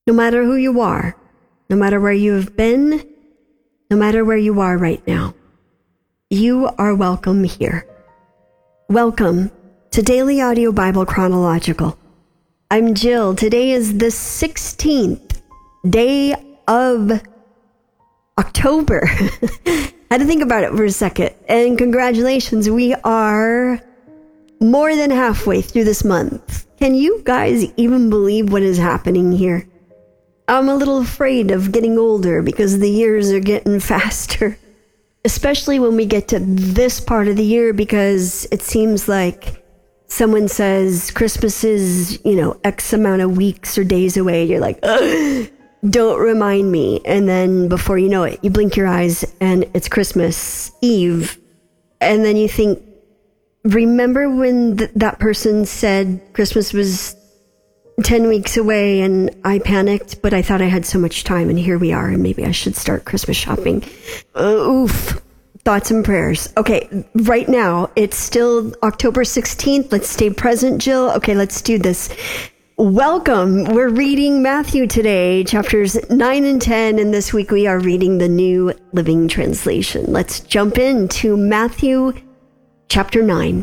No matter who you are, no matter where you have been, no matter where you are right now, you are welcome here. Welcome to Daily Audio Bible Chronological. I'm Jill. Today is the 16th day of October. Had to think about it for a second. And congratulations, we are more than halfway through this month. Can you guys even believe what is happening here? I'm a little afraid of getting older because the years are getting faster, especially when we get to this part of the year, because it seems like someone says Christmas is, X amount of weeks or days away. You're like, ugh, don't remind me. And then before you know it, you blink your eyes and it's Christmas Eve. And then you think, remember when that person said Christmas was 10 weeks away and I panicked, but I thought I had so much time and here we are and maybe I should start Christmas shopping. Oof. Thoughts and prayers. Okay, right now it's still October 16th. Let's stay present, Jill. Okay, let's do this. Welcome. We're reading Matthew today, chapters 9 and 10, and this week we are reading the New Living Translation. Let's jump into Matthew chapter 9.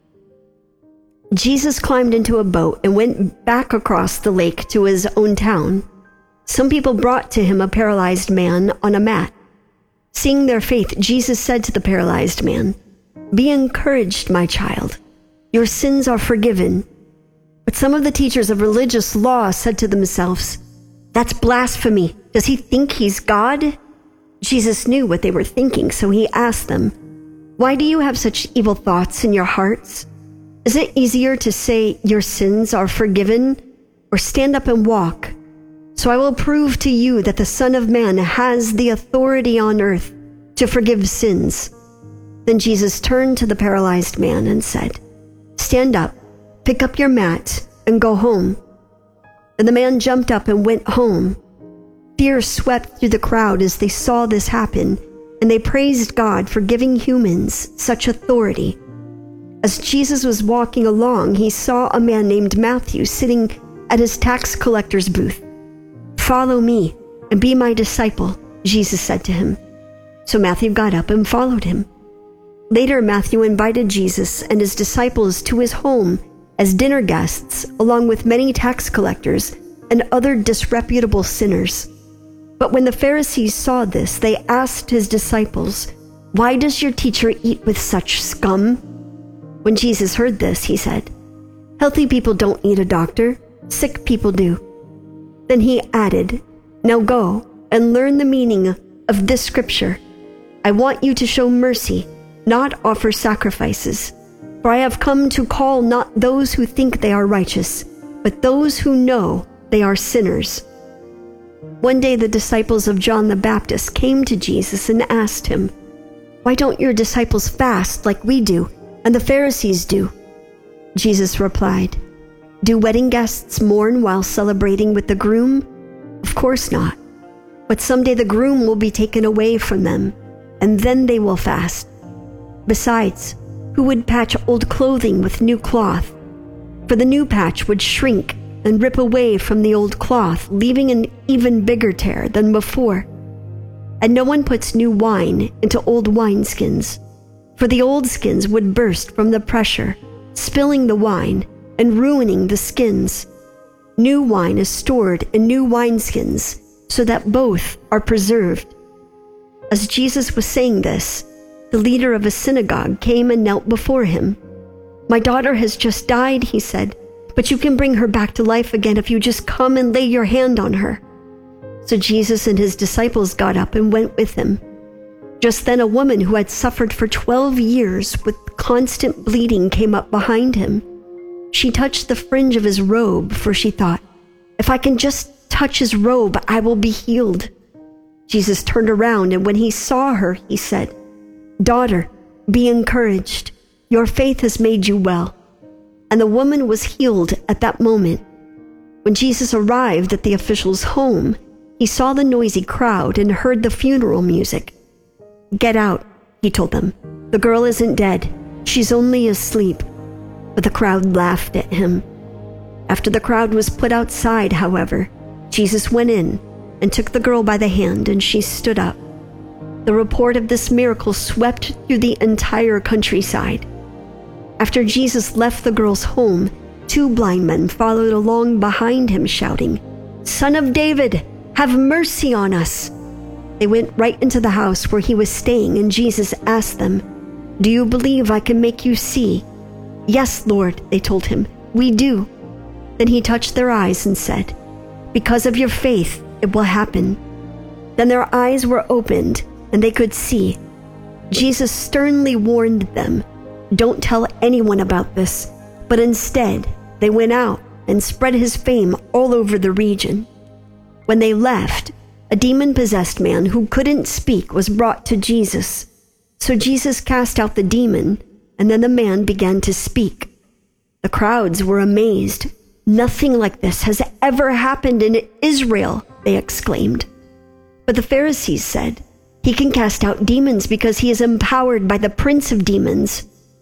Jesus climbed into a boat and went back across the lake to his own town. Some people brought to him a paralyzed man on a mat. Seeing their faith, Jesus said to the paralyzed man, "Be encouraged, my child. Your sins are forgiven." But some of the teachers of religious law said to themselves, "That's blasphemy. Does he think he's God?" Jesus knew what they were thinking, so he asked them, "Why do you have such evil thoughts in your hearts? Is it easier to say your sins are forgiven or stand up and walk? So I will prove to you that the Son of Man has the authority on earth to forgive sins." Then Jesus turned to the paralyzed man and said, "Stand up, pick up your mat, and go home." And the man jumped up and went home. Fear swept through the crowd as they saw this happen, and they praised God for giving humans such authority. As Jesus was walking along, he saw a man named Matthew sitting at his tax collector's booth. "Follow me and be my disciple," Jesus said to him. So Matthew got up and followed him. Later, Matthew invited Jesus and his disciples to his home as dinner guests, along with many tax collectors and other disreputable sinners. But when the Pharisees saw this, they asked his disciples, "Why does your teacher eat with such scum?" When Jesus heard this, he said, "Healthy people don't need a doctor, sick people do." Then he added, "Now go and learn the meaning of this scripture. I want you to show mercy, not offer sacrifices. For I have come to call not those who think they are righteous, but those who know they are sinners." One day the disciples of John the Baptist came to Jesus and asked him, "Why don't your disciples fast like we do and the Pharisees do?" Jesus replied, "Do wedding guests mourn while celebrating with the groom? Of course not. But someday the groom will be taken away from them, and then they will fast. Besides, who would patch old clothing with new cloth? For the new patch would shrink and rip away from the old cloth, leaving an even bigger tear than before. And no one puts new wine into old wineskins, for the old skins would burst from the pressure, spilling the wine and ruining the skins. New wine is stored in new wineskins, so that both are preserved." As Jesus was saying this, the leader of a synagogue came and knelt before him. "My daughter has just died," he said, "but you can bring her back to life again if you just come and lay your hand on her." So Jesus and his disciples got up and went with him. Just then a woman who had suffered for 12 years with constant bleeding came up behind him. She touched the fringe of his robe, for she thought, "If I can just touch his robe, I will be healed." Jesus turned around, and when he saw her, he said, "Daughter, be encouraged. Your faith has made you well." And the woman was healed at that moment. When Jesus arrived at the official's home, he saw the noisy crowd and heard the funeral music. "Get out," he told them. "The girl isn't dead. She's only asleep." But the crowd laughed at him. After the crowd was put outside, however, Jesus went in and took the girl by the hand, and she stood up. The report of this miracle swept through the entire countryside. After Jesus left the girl's home, 2 blind men followed along behind him, shouting, "Son of David, have mercy on us." They went right into the house where he was staying, and Jesus asked them, "Do you believe I can make you see?" "Yes, Lord," they told him, "we do." Then he touched their eyes and said, "Because of your faith, it will happen." Then their eyes were opened, and they could see. Jesus sternly warned them, "Don't tell anyone about this," but instead they went out and spread his fame all over the region. When they left, a demon-possessed man who couldn't speak was brought to Jesus. So Jesus cast out the demon, and then the man began to speak. The crowds were amazed. "Nothing like this has ever happened in Israel," they exclaimed. But the Pharisees said, "He can cast out demons because he is empowered by the prince of demons."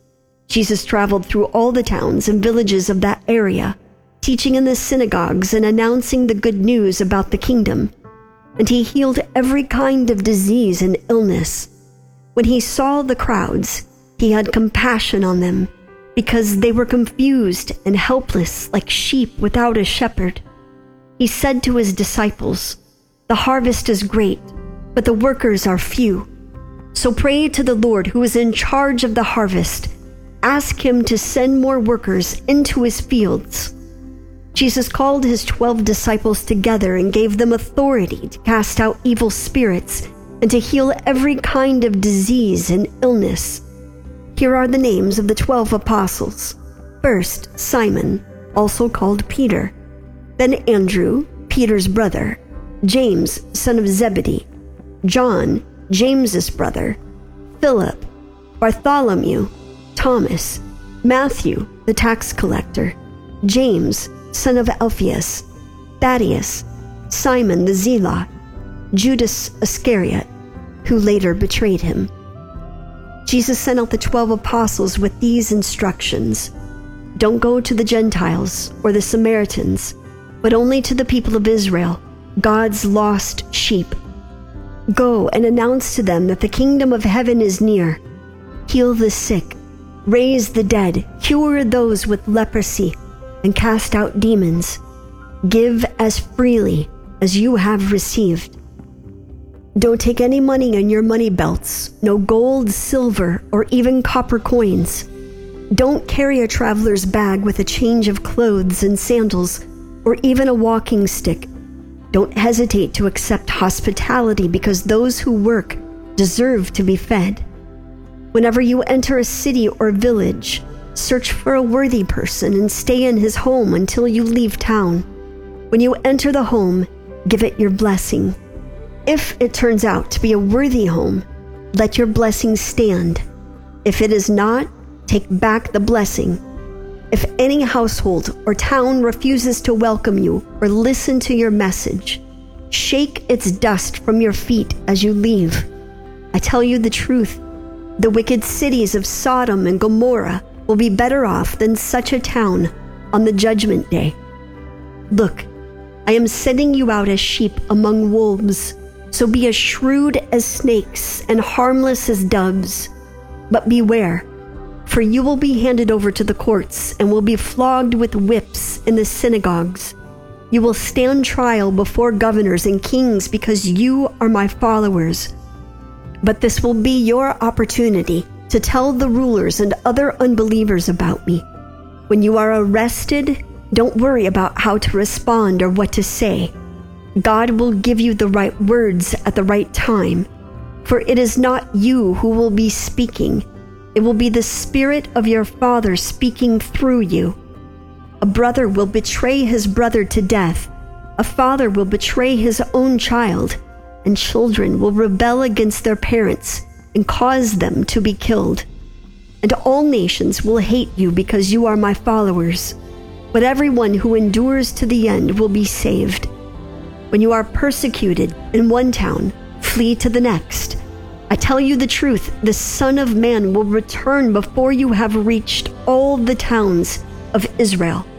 Jesus traveled through all the towns and villages of that area, teaching in the synagogues and announcing the good news about the kingdom. And he healed every kind of disease and illness. When he saw the crowds, he had compassion on them, because they were confused and helpless like sheep without a shepherd. He said to his disciples, "The harvest is great, but the workers are few. So pray to the Lord who is in charge of the harvest. Ask him to send more workers into his fields." Jesus called his 12 disciples together and gave them authority to cast out evil spirits and to heal every kind of disease and illness. Here are the names of the 12 apostles. First, Simon, also called Peter. Then Andrew, Peter's brother. James, son of Zebedee. John, James's brother. Philip, Bartholomew, Thomas, Matthew, the tax collector. James, son of Alphaeus. Thaddeus, Simon the Zealot. Judas Iscariot, who later betrayed him. Jesus sent out the 12 apostles with these instructions: "Don't go to the Gentiles or the Samaritans, but only to the people of Israel, God's lost sheep. Go and announce to them that the kingdom of heaven is near. Heal the sick, raise the dead, cure those with leprosy, and cast out demons. Give as freely as you have received. Don't take any money in your money belts, no gold, silver, or even copper coins. Don't carry a traveler's bag with a change of clothes and sandals, or even a walking stick. Don't hesitate to accept hospitality, because those who work deserve to be fed. Whenever you enter a city or village, search for a worthy person and stay in his home until you leave town. When you enter the home, give it your blessing. If it turns out to be a worthy home, let your blessing stand. If it is not, take back the blessing. If any household or town refuses to welcome you or listen to your message, shake its dust from your feet as you leave. I tell you the truth, the wicked cities of Sodom and Gomorrah will be better off than such a town on the judgment day. Look, I am sending you out as sheep among wolves. So be as shrewd as snakes and harmless as doves. But beware, for you will be handed over to the courts and will be flogged with whips in the synagogues. You will stand trial before governors and kings because you are my followers. But this will be your opportunity to tell the rulers and other unbelievers about me. When you are arrested, don't worry about how to respond or what to say. God will give you the right words at the right time, for it is not you who will be speaking. It will be the Spirit of your Father speaking through you. A brother will betray his brother to death. A father will betray his own child, and children will rebel against their parents and cause them to be killed. And all nations will hate you because you are my followers, but everyone who endures to the end will be saved. When you are persecuted in one town, flee to the next. I tell you the truth, the Son of Man will return before you have reached all the towns of Israel.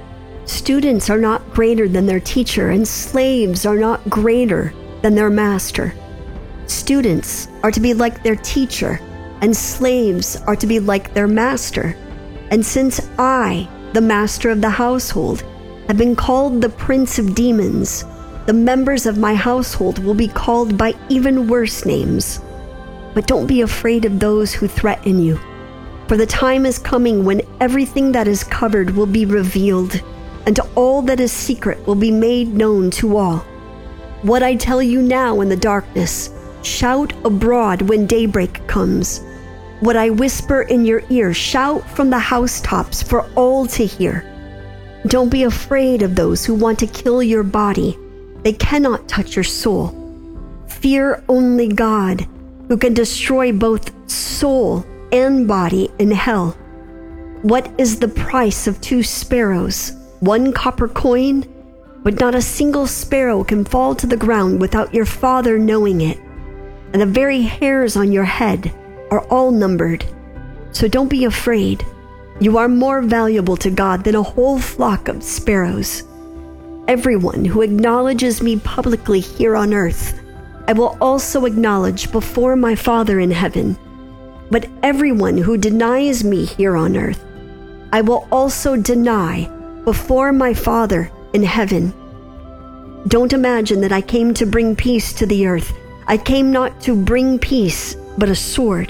Students are not greater than their teacher, and slaves are not greater than their master. Students are to be like their teacher, and slaves are to be like their master. And since I, the master of the household, have been called the prince of demons, the members of my household will be called by even worse names. But don't be afraid of those who threaten you, for the time is coming when everything that is covered will be revealed, and all that is secret will be made known to all. What I tell you now in the darkness, shout abroad when daybreak comes. What I whisper in your ear, shout from the housetops for all to hear. Don't be afraid of those who want to kill your body. They cannot touch your soul. Fear only God, who can destroy both soul and body in hell. What is the price of 2 sparrows? 1 copper coin? But not a single sparrow can fall to the ground without your Father knowing it. And the very hairs on your head are all numbered. So don't be afraid. You are more valuable to God than a whole flock of sparrows. Everyone who acknowledges me publicly here on earth, I will also acknowledge before my Father in heaven. But everyone who denies me here on earth, I will also deny before my Father in heaven. Don't imagine that I came to bring peace to the earth. I came not to bring peace, but a sword.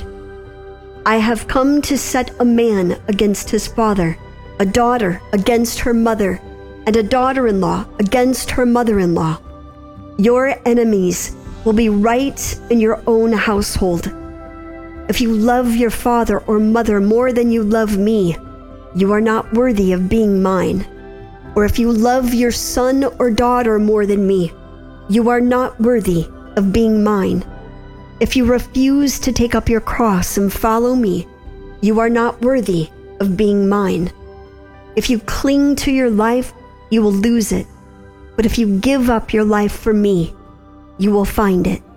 I have come to set a man against his father, a daughter against her mother, and a daughter-in-law against her mother-in-law. Your enemies will be right in your own household. If you love your father or mother more than you love me, you are not worthy of being mine. Or if you love your son or daughter more than me, you are not worthy of being mine. If you refuse to take up your cross and follow me, you are not worthy of being mine. If you cling to your life, you will lose it. But if you give up your life for me, you will find it.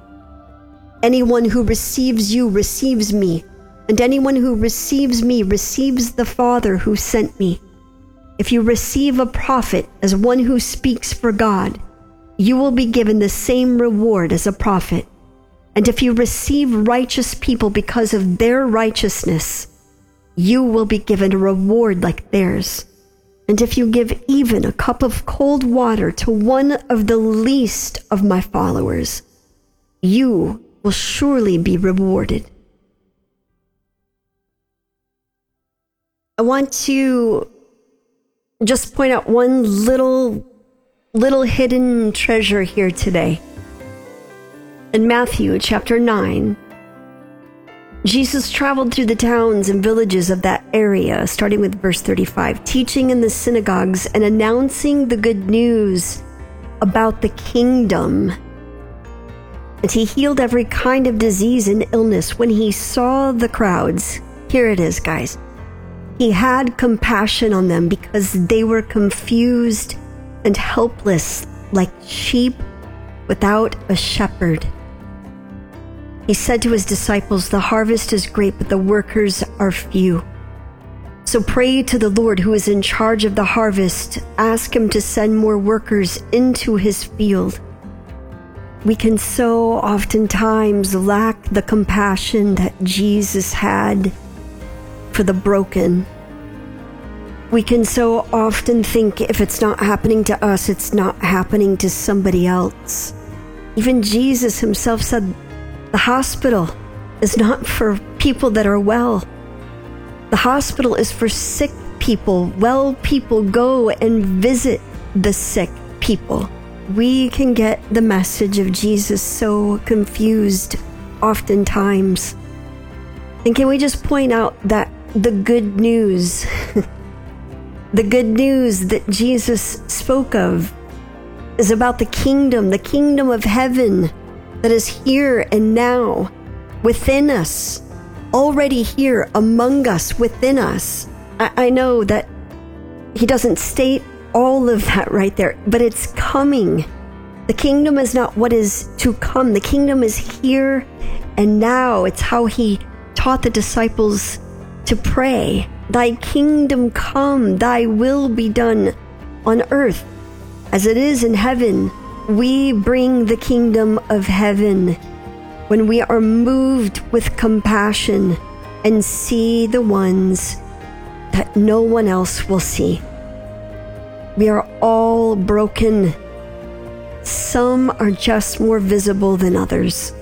Anyone who receives you receives me, and anyone who receives me receives the Father who sent me. If you receive a prophet as one who speaks for God, you will be given the same reward as a prophet. And if you receive righteous people because of their righteousness, you will be given a reward like theirs. And if you give even a cup of cold water to one of the least of my followers, you will surely be rewarded. I want to just point out one little hidden treasure here today. In Matthew chapter 9, Jesus traveled through the towns and villages of that area, starting with verse 35, teaching in the synagogues and announcing the good news about the kingdom. And he healed every kind of disease and illness. When he saw the crowds, here it is, guys, he had compassion on them because they were confused and helpless like sheep without a shepherd. He said to his disciples, "The harvest is great, but the workers are few. So pray to the Lord who is in charge of the harvest. Ask him to send more workers into his field." We can so oftentimes lack the compassion that Jesus had for the broken. We can so often think if it's not happening to us, it's not happening to somebody else. Even Jesus himself said, the hospital is not for people that are well. The hospital is for sick people. Well people go and visit the sick people. We can get the message of Jesus so confused oftentimes. And can we just point out that the good news, the good news that Jesus spoke of is about the kingdom of heaven that is here and now within us, already here among us, within us. I know that he doesn't state all of that right there, but it's coming. The kingdom is not what is to come. The kingdom is here and now. It's how he taught the disciples to pray. Thy kingdom come, thy will be done on earth as it is in heaven. We bring the kingdom of heaven when we are moved with compassion and see the ones that no one else will see. We are all broken. Some are just more visible than others.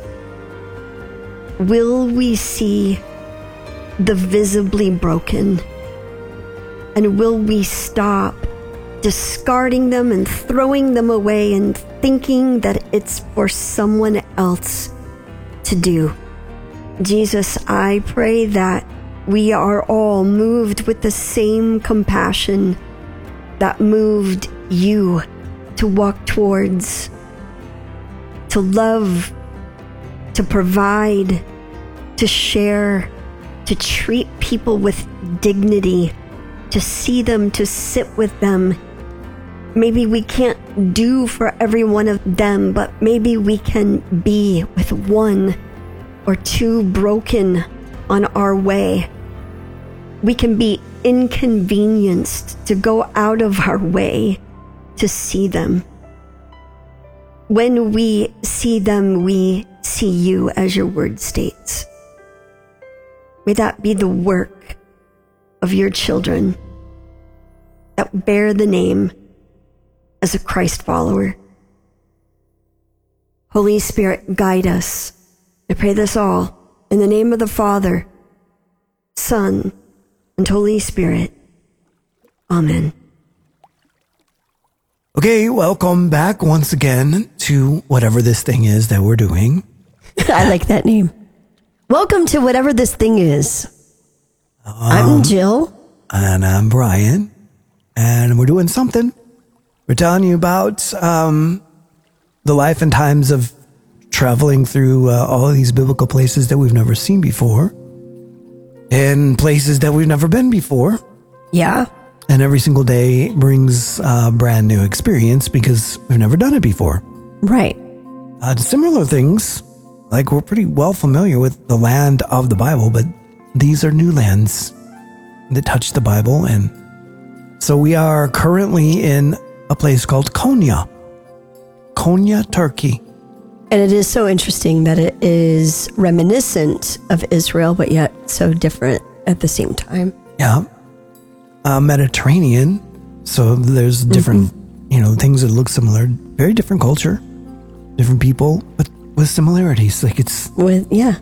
Will we see the visibly broken? And will we stop discarding them and throwing them away and thinking that it's for someone else to do? Jesus, I pray that we are all moved with the same compassion that moved you to walk towards, to love, to provide, to share, to treat people with dignity, to see them, to sit with them. Maybe we can't do for every one of them, but maybe we can be with one or two broken on our way. We can be inconvenienced to go out of our way to see them. When we see them, we see you, as your word states. May that be the work of your children that bear the name as a Christ follower. Holy Spirit, guide us. I pray this all in the name of the Father, Son, and Holy Spirit. Amen. Okay, welcome back once again to whatever this thing is that we're doing. I like that name. Welcome to whatever this thing is. I'm Jill. And I'm Brian. And we're doing something. We're telling you about the life and times of traveling through all of these biblical places that we've never seen before. And places that we've never been before. Yeah. And every single day brings a brand new experience because we've never done it before. Right. Similar things, like we're pretty well familiar with the land of the Bible, but these are new lands that touch the Bible. And so we are currently in a place called Konya, Turkey. And it is so interesting that it is reminiscent of Israel, but yet so different at the same time. Yeah. Mediterranean. So there's different, things that look similar. Very different culture, different people, but with similarities. Like it's yeah.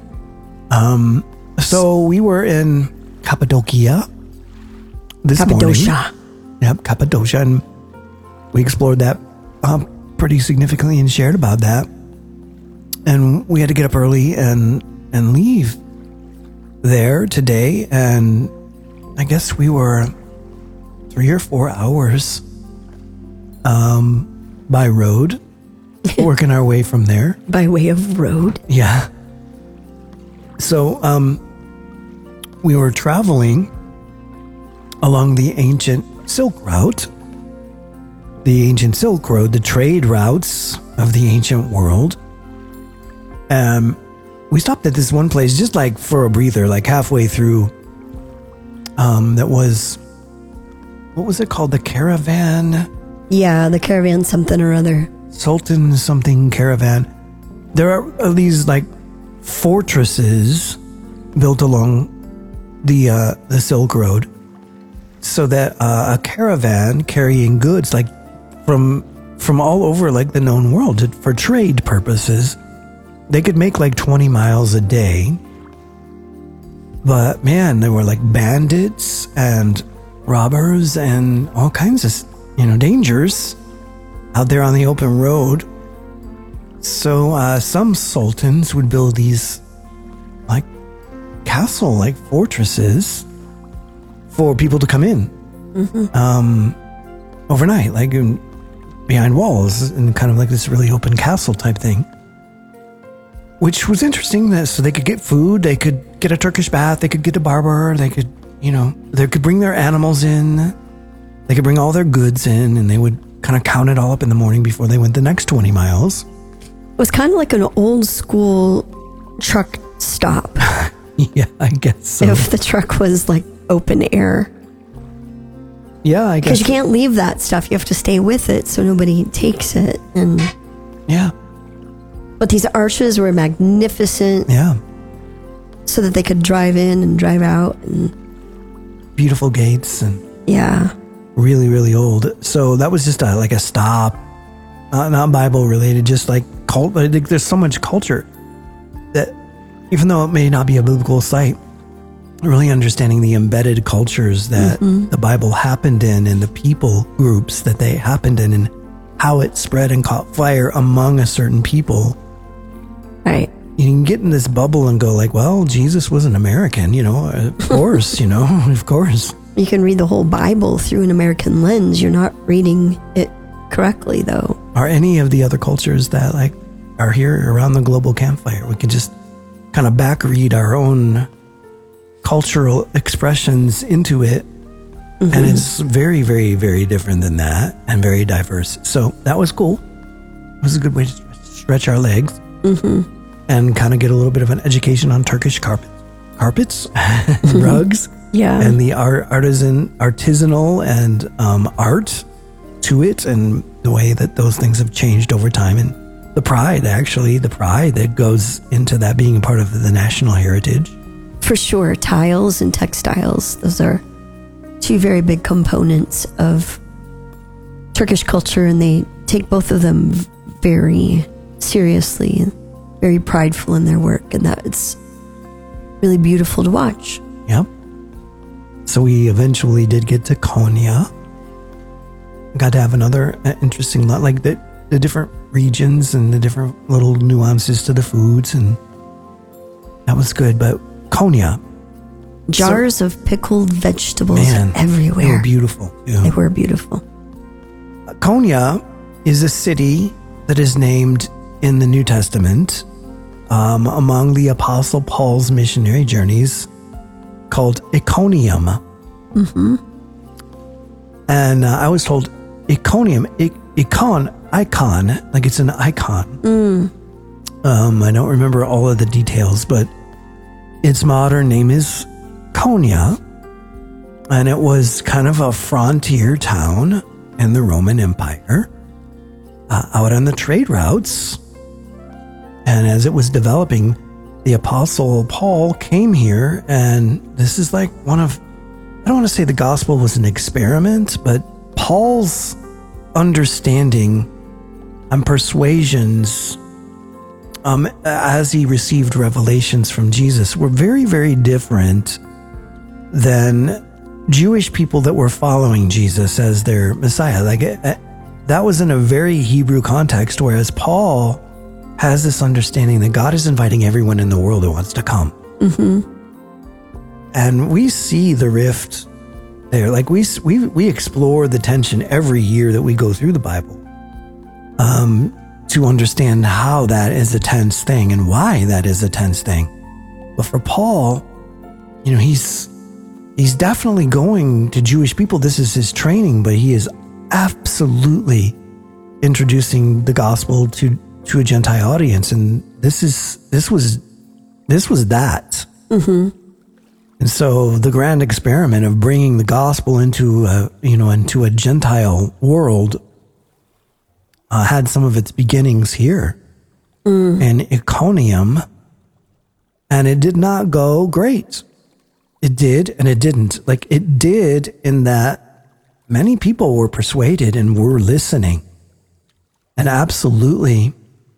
So we were in Cappadocia this morning. Yep, Cappadocia, and we explored that pretty significantly and shared about that. And we had to get up early and leave there today, and I guess we were 3 or 4 hours by road, working our way from there. By way of road? Yeah. So we were traveling along the ancient Silk Route. The ancient Silk Road, the trade routes of the ancient world. We stopped at this one place just like for a breather, like halfway through. That was, what was it called? The caravan? Yeah, the caravan something or other. Sultan something caravan. There are these like fortresses built along the Silk Road, so that a caravan carrying goods like from all over like the known world for trade purposes, they could make like 20 miles a day. But man, there were like bandits and robbers and all kinds of, dangers out there on the open road. So some sultans would build these like castle-like fortresses for people to come in overnight, like behind walls, and kind of like this really open castle type thing. Which was interesting, that so they could get food, they could get a Turkish bath, they could get a barber, they could, they could bring their animals in, they could bring all their goods in, and they would kind of count it all up in the morning before they went the next 20 miles. It was kind of like an old school truck stop. Yeah, I guess so. If the truck was like open air. Yeah, I guess. Because you can't leave that stuff. You have to stay with it so nobody takes it. And Yeah. but these arches were magnificent, Yeah. so that they could drive in and drive out. And Beautiful gates and yeah, really, really old. So that was just like a stop, not Bible related, just like cult. But I think there's so much culture that, even though it may not be a biblical site, really understanding the embedded cultures that the Bible happened in and the people groups that they happened in and how it spread and caught fire among a certain people. right. You can get in this bubble and go like, well, Jesus was an American, of course, of course. You can read the whole Bible through an American lens. You're not reading it correctly, though. Are any of the other cultures that are here around the global campfire? We can just kind of back read our own cultural expressions into it. And it's very, very, very different than that and very diverse. So that was cool. It was a good way to stretch our legs and kind of get a little bit of an education on Turkish carpets, rugs, Yeah. and the artisanal and art to it, and the way that those things have changed over time, and the pride that goes into that being a part of the national heritage. For sure, tiles and textiles, those are two very big components of Turkish culture, and they take both of them very seriously, very prideful in their work, and that it's really beautiful to watch. Yep. So we eventually did get to Konya. Got to have another interesting lot, like the different regions and the different little nuances to the foods, and that was good. But Konya, Jars of pickled vegetables everywhere. They were beautiful. Yeah. They were beautiful. Konya is a city that is named in the New Testament among the Apostle Paul's missionary journeys, called Iconium. And I was told Iconium, icon, like it's an icon. I don't remember all of the details, but its modern name is Konya, and it was kind of a frontier town in the Roman Empire, out on the trade routes. And as it was developing, the Apostle Paul came here, and this is like I don't want to say the gospel was an experiment, but Paul's understanding and persuasions as he received revelations from Jesus were very, very different than Jewish people that were following Jesus as their Messiah. That was in a very Hebrew context, whereas Paul has this understanding that God is inviting everyone in the world who wants to come. And we see the rift there. Like we explore the tension every year that we go through the Bible, to understand how that is a tense thing and why that is a tense thing. But for Paul, he's definitely going to Jewish people. This is his training, but he is absolutely introducing the gospel to a Gentile audience, and this was that. And so the grand experiment of bringing the gospel into a Gentile world had some of its beginnings here in Iconium, and it did not go great. It did, and it didn't. Like, it did in that many people were persuaded and were listening, and absolutely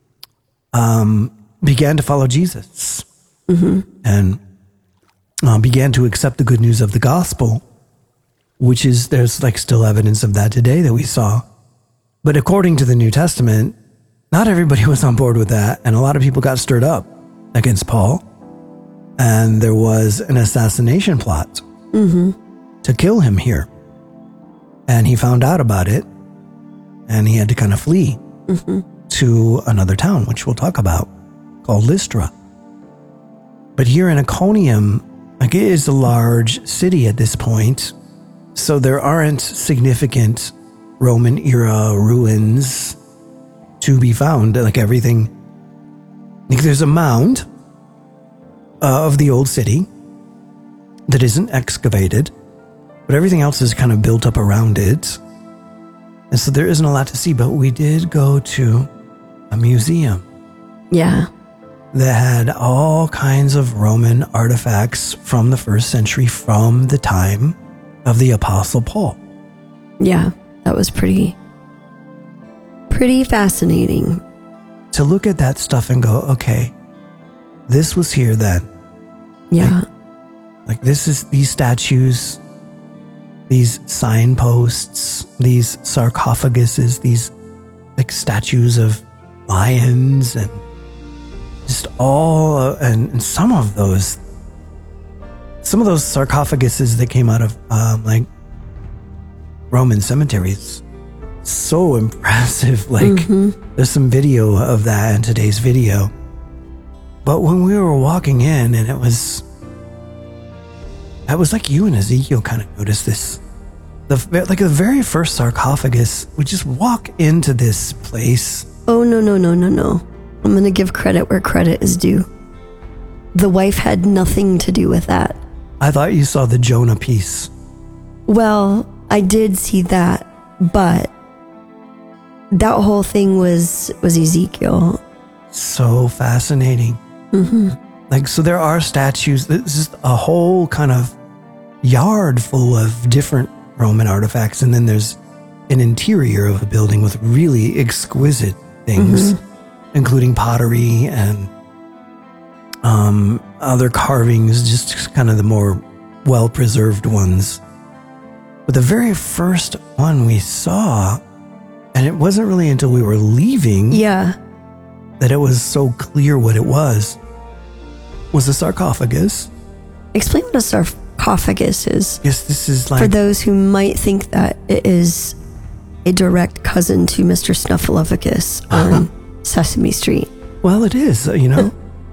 began to follow Jesus, and began to accept the good news of the gospel, which is, there's like still evidence of that today that we saw. But according to the New Testament, not everybody was on board with that, and a lot of people got stirred up against Paul, and there was an assassination plot to kill him here. And he found out about it, and he had to kind of flee to another town, which we'll talk about, called Lystra. But here in Iconium, like, it is a large city at this point, so there aren't significant Roman era ruins to be found. Like, everything, like, there's a mound of the old city that isn't excavated, but everything else is kind of built up around it. And so there isn't a lot to see, but we did go to a museum. Yeah. That had all kinds of Roman artifacts from the first century, from the time of the Apostle Paul. Yeah, that was pretty fascinating. To look at that stuff and go, okay, this was here then. Yeah. Like this is these statues, these signposts, these sarcophaguses, these like statues of lions and just all, and some of those sarcophaguses that came out of like Roman cemeteries, so impressive. Like there's some video of that in today's video. But when we were walking in, and it was like you and Ezekiel kind of noticed this. The very first sarcophagus, we just walk into this place. Oh, no. I'm going to give credit where credit is due. The wife had nothing to do with that. I thought you saw the Jonah piece. Well, I did see that, but that whole thing was Ezekiel. So fascinating. Like, so there are statues. This is a whole kind of yard full of different Roman artifacts, and then there's an interior of a building with really exquisite things, including pottery and other carvings, just kind of the more well-preserved ones. But the very first one we saw, and it wasn't really until we were leaving that it was so clear what it was a sarcophagus. Explain what a sarcophagus is. Yes, this is like... For those who might think that it is a direct cousin to Mr. Snuffleupagus on Sesame Street. Well, it is, you know.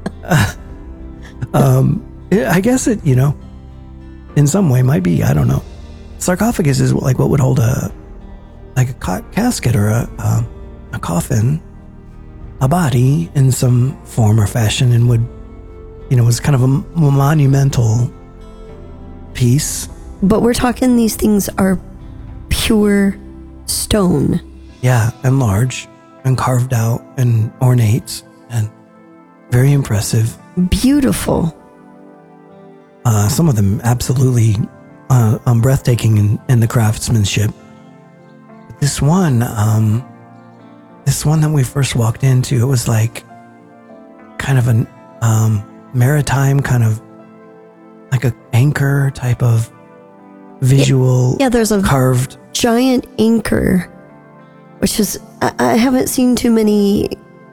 I guess it, you know, in some way might be, I don't know. Sarcophagus is like what would hold a casket or a coffin, a body in some form or fashion, and would, you know, was kind of a monumental piece. But we're talking these things are pure stone. Yeah, and large and carved out and ornate and very impressive. Beautiful. Some of them absolutely breathtaking in the craftsmanship. But this one that we first walked into, it was like kind of an maritime, kind of like an anchor type of visual. Yeah, there's a carved giant anchor, which is, I haven't seen too many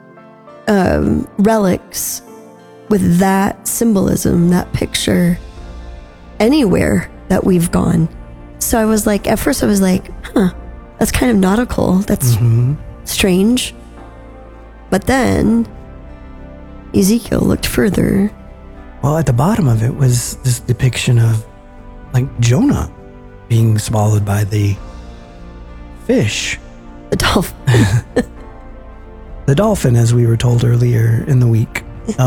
relics with that symbolism, that picture anywhere that we've gone. So I was like, at first I was like, that's kind of nautical. That's strange. But then Ezekiel looked further. Well, at the bottom of it was this depiction of like Jonah being swallowed by the fish. The dolphin. The dolphin, as we were told earlier in the week.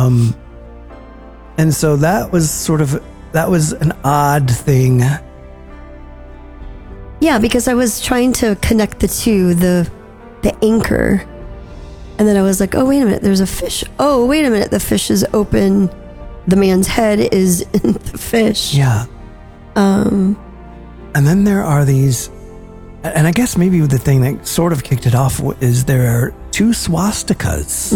And so that was an odd thing. Yeah, because I was trying to connect the two, the anchor. And then I was like, oh, wait a minute, there's a fish. Oh, wait a minute, the fish is open. The man's head is in the fish. Yeah. And then there are these, and I guess maybe the thing that sort of kicked it off is there are two swastikas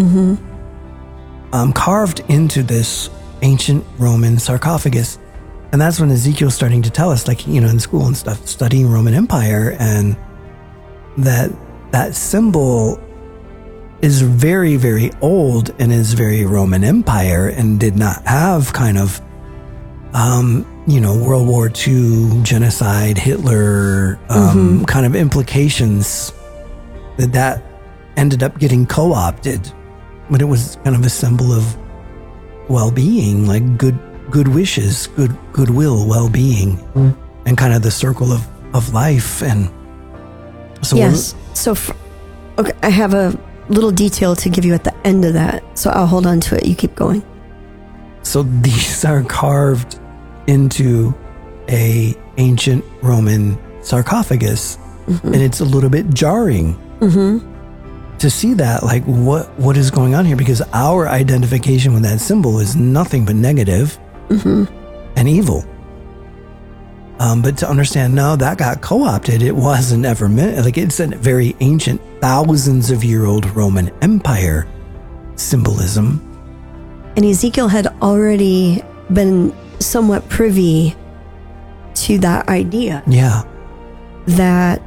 carved into this ancient Roman sarcophagus. And that's when Ezekiel's starting to tell us, like, you know, in school and stuff, studying Roman Empire, and that symbol is very, very old and is very Roman Empire and did not have kind of, you know, World War II, genocide, Hitler, kind of implications that ended up getting co-opted. But it was kind of a symbol of well-being, like good wishes, goodwill, well-being, and kind of the circle of life. And so yes. So, okay, I have a little detail to give you at the end of that, so I'll hold on to it. You keep going. So these are carved into a ancient Roman sarcophagus, and it's a little bit jarring to see that, like, what is going on here? Because our identification with that symbol is nothing but negative and evil. But to understand, no, that got co-opted. It wasn't ever meant, like, it's a very ancient, thousands of year old Roman Empire symbolism. And Ezekiel had already been somewhat privy to that idea. Yeah. That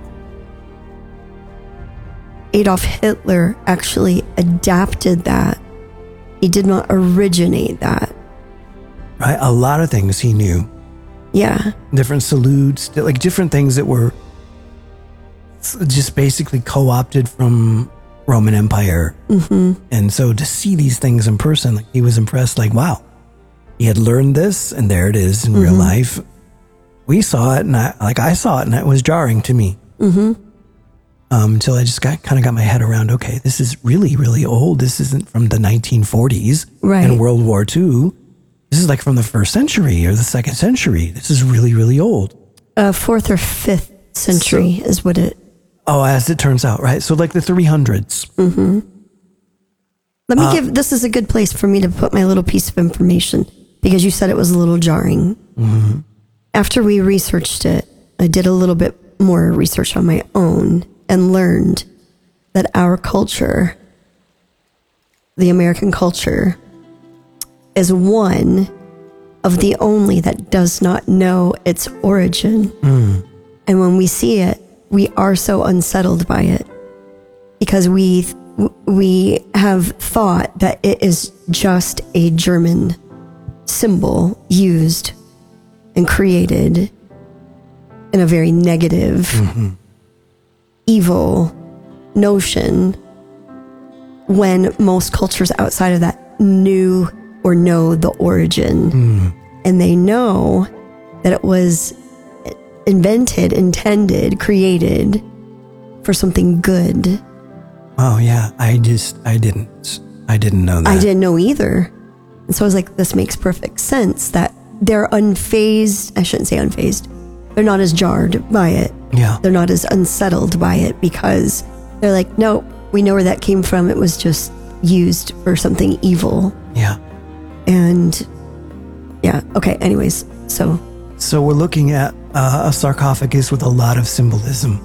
Adolf Hitler actually adapted that. He did not originate that. Right? A lot of things he knew. Yeah. Different salutes, like different things that were just basically co-opted from Roman Empire. And so to see these things in person, like, he was impressed, like, wow, he had learned this, and there it is in real life. We saw it, and I saw it, and it was jarring to me. Until I just kind of got my head around, okay, this is really, really old. This isn't from the 1940s and World War II. This is like from the 1st century or the 2nd century. This is really, really old. 4th or 5th century is what it... Oh, as it turns out, right? So like the 300s. Let me this is a good place for me to put my little piece of information, because you said it was a little jarring. After we researched it, I did a little bit more research on my own and learned that our culture, the American culture, is one of the only that does not know its origin. And when we see it, we are so unsettled by it, because we have thought that it is just a German symbol used and created in a very negative, evil notion, when most cultures outside of that knew or know the origin. And they know that it was invented, intended, created for something good. Oh yeah, I didn't know that. I didn't know either. And so I was like, this makes perfect sense that they're unfazed. I shouldn't say unfazed. They're not as jarred by it. Yeah. They're not as unsettled by it, because they're like, no, we know where that came from. It was just used for something evil. Yeah. And yeah, okay, anyways, so we're looking at a sarcophagus with a lot of symbolism.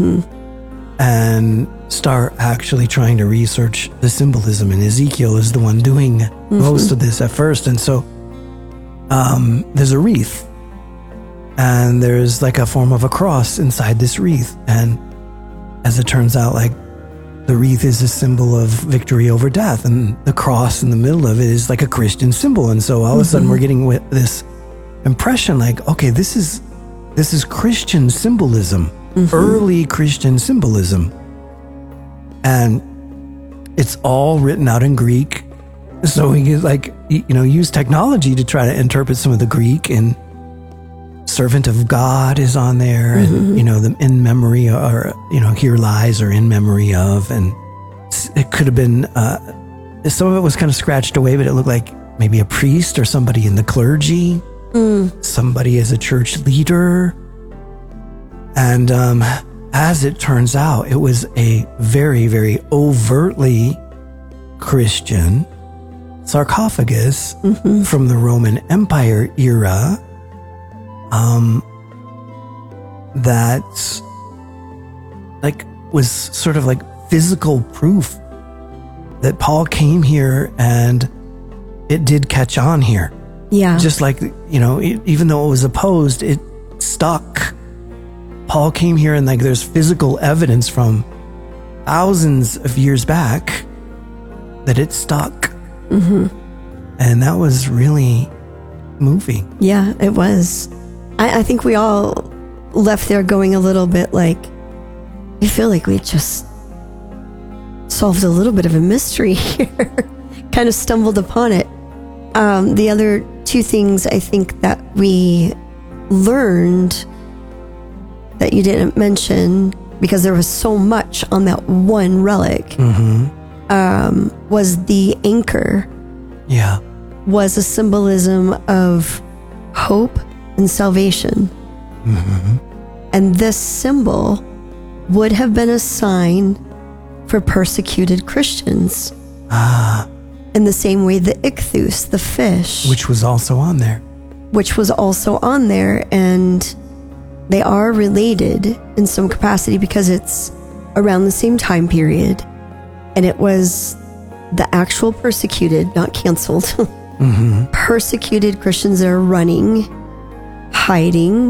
And start actually trying to research the symbolism, and Ezekiel is the one doing most of this at first. And so there's a wreath, and there's like a form of a cross inside this wreath, and as it turns out, like, the wreath is a symbol of victory over death, and the cross in the middle of it is like a Christian symbol. And so all of a sudden we're getting with this impression, like, okay, this is Christian symbolism, early Christian symbolism. And it's all written out in Greek. So we could, like, use technology to try to interpret some of the Greek, and servant of God is on there, and, the in memory, or, here lies, or in memory of, and it could have been, some of it was kind of scratched away, but it looked like maybe a priest or somebody in the clergy, somebody as a church leader. And as it turns out, it was a very, very overtly Christian sarcophagus from the Roman Empire era, that, like, was sort of like physical proof that Paul came here and it did catch on here. yeah, Just like, even though it was opposed, it stuck. Paul came here, and, like, there's physical evidence from thousands of years back that it stuck. And that was really moving. yeah, it was. I think we all left there going a little bit like, I feel like we just solved a little bit of a mystery here, kind of stumbled upon it. The other two things I think that we learned that you didn't mention, because there was so much on that one relic, was the anchor. Yeah. Was a symbolism of hope and salvation. And this symbol would have been a sign for persecuted Christians. In the same way the ichthus, the fish, Which was also on there. And they are related in some capacity because it's around the same time period. And it was the actual persecuted, not canceled, persecuted Christians that are running, hiding.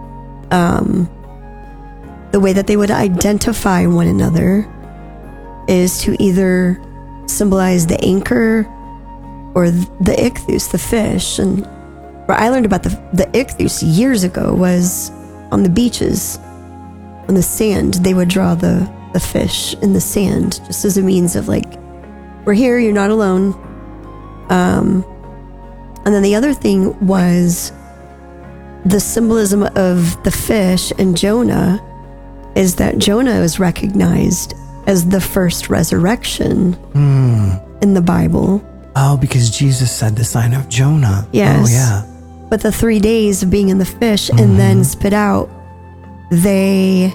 The way that they would identify one another is to either symbolize the anchor or the ichthus, the fish. And where I learned about the ichthus years ago was on the beaches, on the sand. They would draw the fish in the sand just as a means of like, we're here, you're not alone. And then the other thing was the symbolism of the fish and Jonah is that Jonah is recognized as the first resurrection in the Bible. Oh, because Jesus said the sign of Jonah. Yes. Oh, yeah. But the 3 days of being in the fish and then spit out, they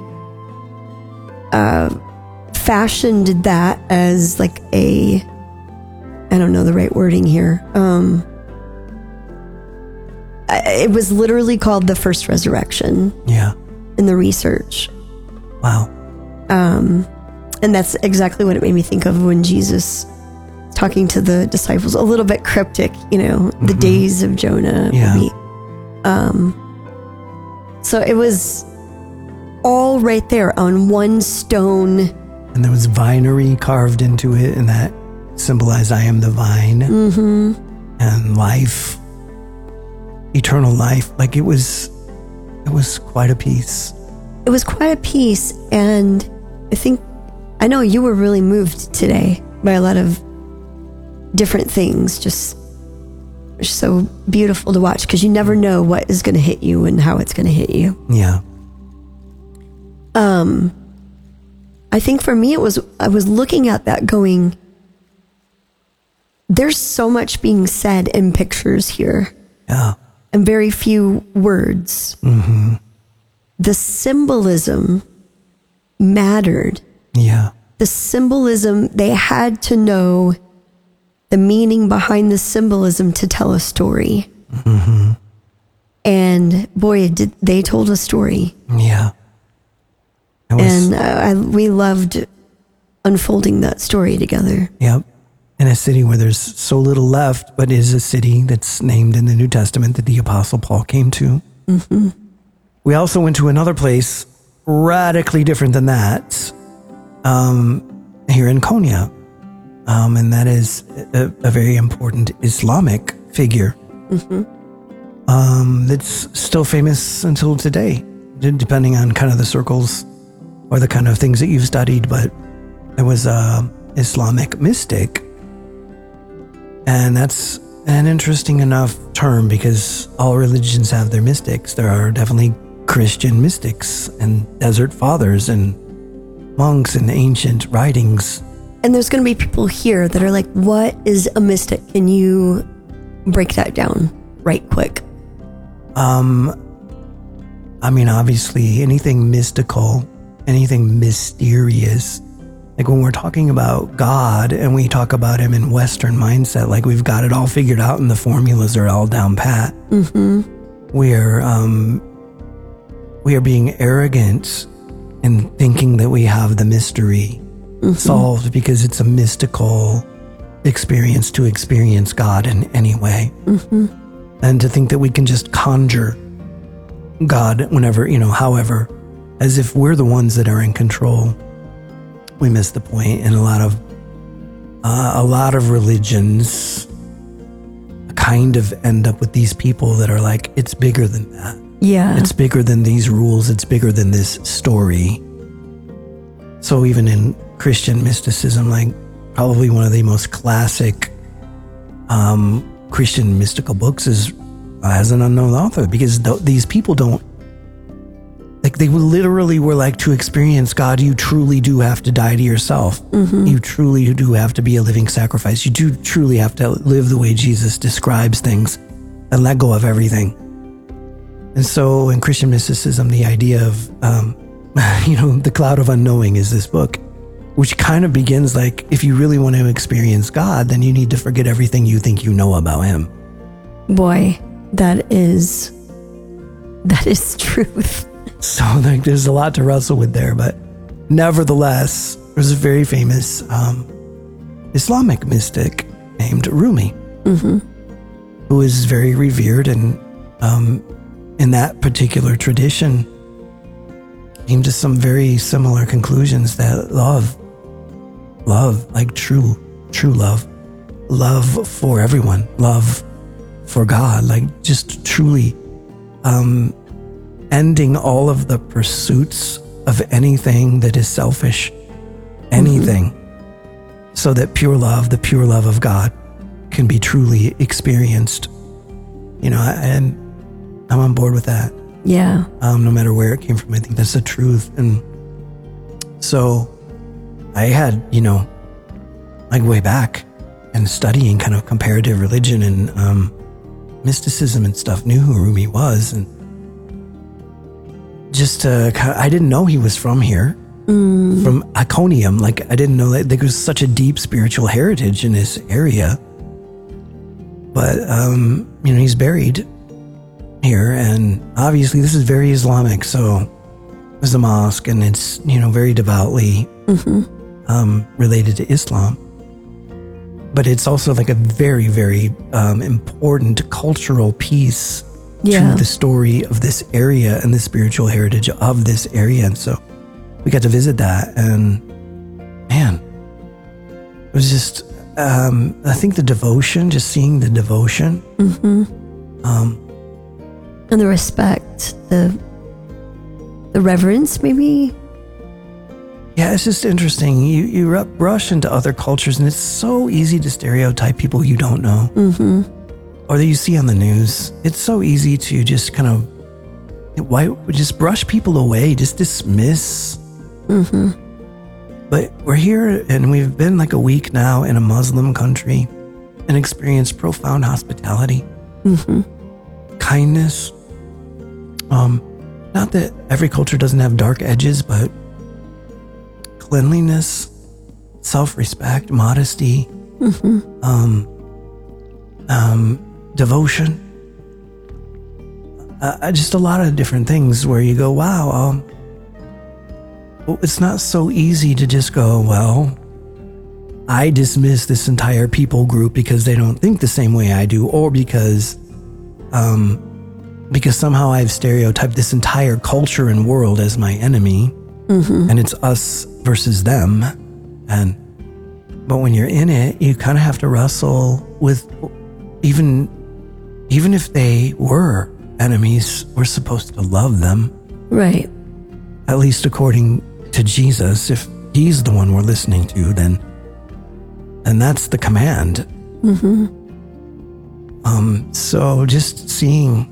fashioned that as like I don't know the right wording here. It was literally called the first resurrection. Yeah. In the research. Wow. And that's exactly what it made me think of when Jesus talking to the disciples, a little bit cryptic, the days of Jonah. Yeah. Maybe. So it was all right there on one stone. And there was vinery carved into it, and that symbolized I am the vine. And life, eternal life. Like it was quite a piece. It was quite a piece, and I know you were really moved today by a lot of different things, just so beautiful to watch because you never know what is going to hit you and how it's going to hit you. Yeah. I think for me I was looking at that going, there's so much being said in pictures here. Yeah. And very few words. The symbolism mattered. Yeah. The symbolism, they had to know the meaning behind the symbolism to tell a story. And boy, did they told a story. Yeah. We loved unfolding that story together. Yep. In a city where there's so little left, but is a city that's named in the New Testament that the Apostle Paul came to. We also went to another place radically different than that, here in Konya. And that is a very important Islamic figure that's still famous until today, depending on kind of the circles or the kind of things that you've studied. But it was an Islamic mystic. And that's an interesting enough term because all religions have their mystics. There are definitely Christian mystics and desert fathers and monks and ancient writings. And there's going to be people here that are like, what is a mystic? Can you break that down right quick? Obviously anything mystical, anything mysterious, like when we're talking about God and we talk about him in Western mindset, like we've got it all figured out and the formulas are all down pat. We are being arrogant in thinking that we have the mystery solved because it's a mystical experience to experience God in any way. And to think that we can just conjure God whenever, however, as if we're the ones that are in control. We miss the point. And a lot of religions kind of end up with these people that are like, it's bigger than that. Yeah. It's bigger than these rules. It's bigger than this story. So even in Christian mysticism, like probably one of the most classic Christian mystical books has an unknown author, because these people don't, like, they literally were like, to experience God, you truly do have to die to yourself. You truly do have to be a living sacrifice. You do truly have to live the way Jesus describes things and let go of everything. And so in Christian mysticism, the idea of, the cloud of unknowing is this book, which kind of begins like, if you really want to experience God, then you need to forget everything you think you know about him. Boy, that is truth. So like, there's a lot to wrestle with there, but nevertheless, there's a very famous Islamic mystic named Rumi, who is very revered, and in that particular tradition came to some very similar conclusions that love, like true love for everyone, love for God, like just truly ending all of the pursuits of anything that is selfish, anything, so that the pure love of God can be truly experienced, and I'm on board with that. Yeah. No matter where it came from, I think that's the truth. And so I had, like way back and studying kind of comparative religion and mysticism and stuff, knew who Rumi was. And just I didn't know he was from here, from Iconium. Like I didn't know that there was such a deep spiritual heritage in this area. But, he's buried here, and obviously this is very Islamic, so there's a mosque, and it's, very devoutly related to Islam. But it's also like a very, very important cultural piece to the story of this area and the spiritual heritage of this area. And so we got to visit that, and man, it was just, I think the devotion, just seeing the devotion, and the respect, the reverence, maybe. Yeah, it's just interesting. You rush into other cultures, and it's so easy to stereotype people you don't know, or that you see on the news. It's so easy to just kind of just brush people away, just dismiss. But we're here, and we've been like a week now in a Muslim country, and experienced profound hospitality, kindness. Not that every culture doesn't have dark edges, but cleanliness, self-respect, modesty, devotion. Just a lot of different things where you go, wow, it's not so easy to just go, well, I dismiss this entire people group because they don't think the same way I do, or because somehow I've stereotyped this entire culture and world as my enemy, and it's us versus them. But when you're in it, you kind of have to wrestle with, even if they were enemies, we're supposed to love them. Right. At least according to Jesus. If he's the one we're listening to, then that's the command. So just seeing,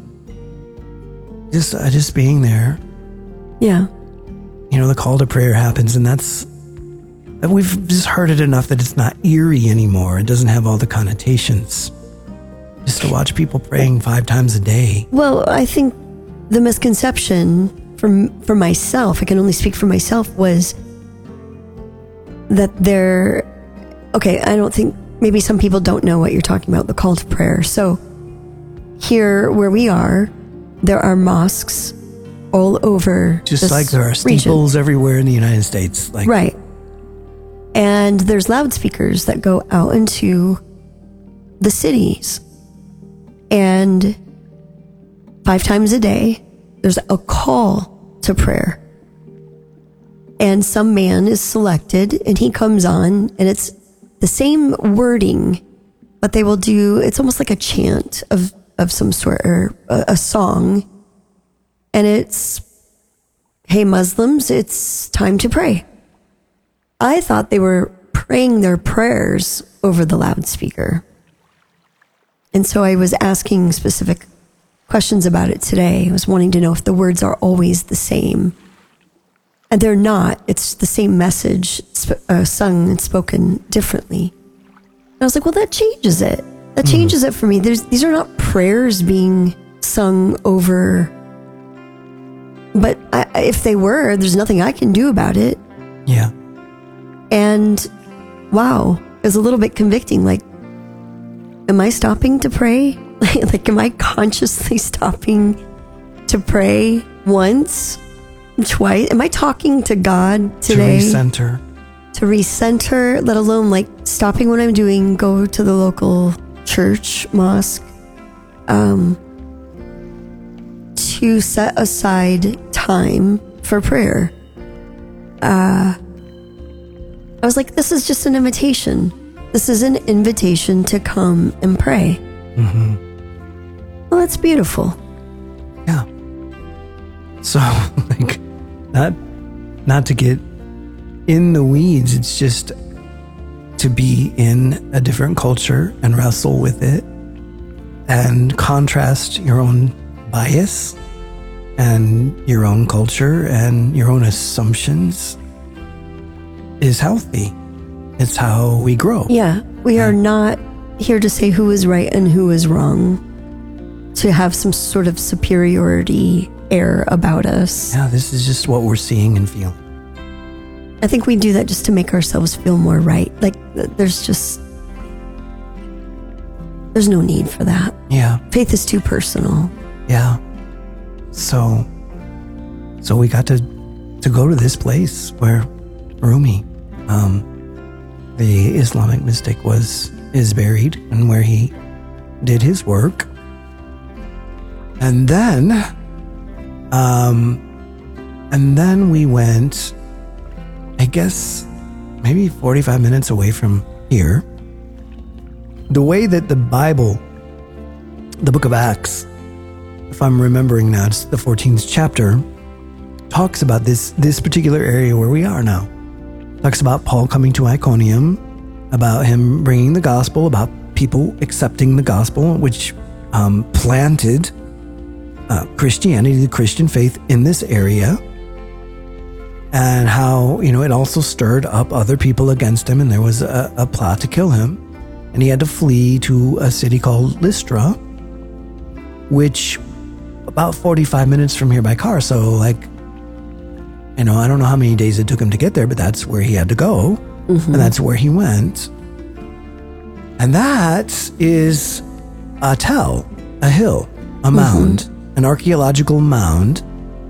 just being there. Yeah. The call to prayer happens, and we've just heard it enough that it's not eerie anymore. It doesn't have all the connotations. Just to watch people praying 5 times a day. Well, I think the misconception for myself, I can only speak for myself, was that I don't think, maybe some people don't know what you're talking about, the call to prayer. So here where we are, there are mosques all over, just like there are steeples everywhere in the United States. Right. And there's loudspeakers that go out into the cities. And 5 times a day, there's a call to prayer. And some man is selected, and he comes on, and it's the same wording, but they will do, it's almost like a chant of some sort, or a song. And it's, hey, Muslims, it's time to pray. I thought they were praying their prayers over the loudspeaker. And so I was asking specific questions about it today. I was wanting to know if the words are always the same. And they're not. It's the same message sung and spoken differently. And I was like, well, that changes it. That changes it for me. These are not prayers being sung over But if they were, there's nothing I can do about it. Yeah. And wow, it was a little bit convicting. Like, am I stopping to pray? Like, am I consciously stopping to pray once, twice? Am I talking to God today? To recenter, let alone like stopping what I'm doing, go to the local church, mosque, to set aside time for prayer. I was like, this is just an invitation. This is an invitation to come and pray. Mm-hmm. Well, that's beautiful. Yeah. So, like, not to get in the weeds, it's just to be in a different culture and wrestle with it and contrast your own bias and your own culture and your own assumptions is healthy. It's how we grow. Yeah, we are not here to say who is right and who is wrong, to have some sort of superiority air about us. Yeah, this is just what we're seeing and feeling. I think we do that just to make ourselves feel more right. Like, there's no need for that. Yeah. Faith is too personal. Yeah. So we got to go to this place where Rumi, the Islamic mystic, is buried, and where he did his work. And then we went, I guess, maybe 45 minutes away from here. The way that the Bible, the book of Acts, if I'm remembering now, it's the 14th chapter, talks about this particular area where we are now. Talks about Paul coming to Iconium, about him bringing the gospel, about people accepting the gospel, which planted Christianity, the Christian faith in this area, and how, it also stirred up other people against him, and there was a plot to kill him, and he had to flee to a city called Lystra, which about 45 minutes from here by car. So, like, I don't know how many days it took him to get there, but that's where he had to go, and that's where he went. And that is a tell, a hill, a mound, an archaeological mound